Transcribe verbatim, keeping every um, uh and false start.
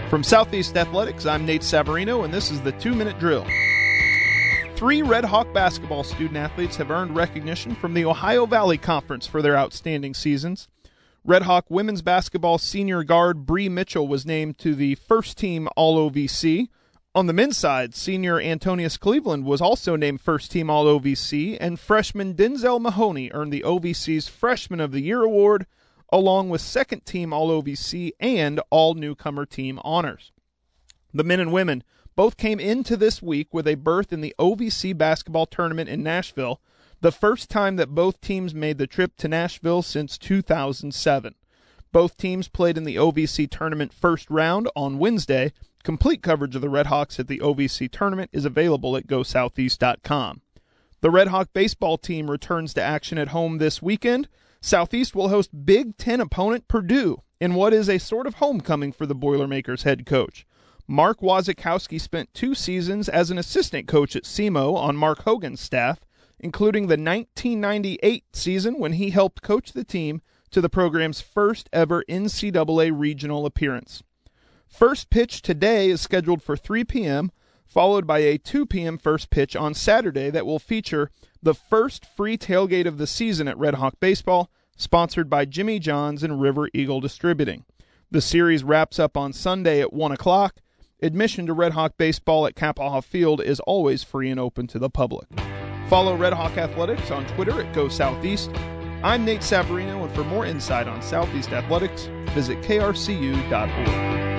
From Southeast Athletics, I'm Nate Savarino, and this is the two-minute drill. Three Red Hawk basketball student-athletes have earned recognition from the Ohio Valley Conference for their outstanding seasons. Red Hawk women's basketball senior guard Bree Mitchell was named to the first-team All-O V C. On the men's side, senior Antonius Cleveland was also named first-team All-O V C, and freshman Denzel Mahoney earned the O V C's Freshman of the Year award, along with second-team All-O V C and all-newcomer team honors. The men and women both came into this week with a berth in the O V C basketball tournament in Nashville, the first time that both teams made the trip to Nashville since two thousand seven. Both teams played in the O V C tournament first round on Wednesday. Complete coverage of the Red Hawks at the O V C tournament is available at go southeast dot com. The Red Hawk baseball team returns to action at home this weekend. Southeast will host Big Ten opponent Purdue in what is a sort of homecoming for the Boilermakers head coach. Mark Wasikowski spent two seasons as an assistant coach at SEMO on Mark Hogan's staff, including the nineteen ninety-eight season when he helped coach the team to the program's first ever N C double A regional appearance. First pitch today is scheduled for three p.m., followed by a two p.m. first pitch on Saturday that will feature the first free tailgate of the season at Red Hawk Baseball, sponsored by Jimmy John's and River Eagle Distributing. The series wraps up on Sunday at one o'clock. Admission to Red Hawk Baseball at Kappaha Field is always free and open to the public. Follow Red Hawk Athletics on Twitter at Go Southeast. I'm Nate Savarino, and for more insight on Southeast Athletics, visit K R C U dot org.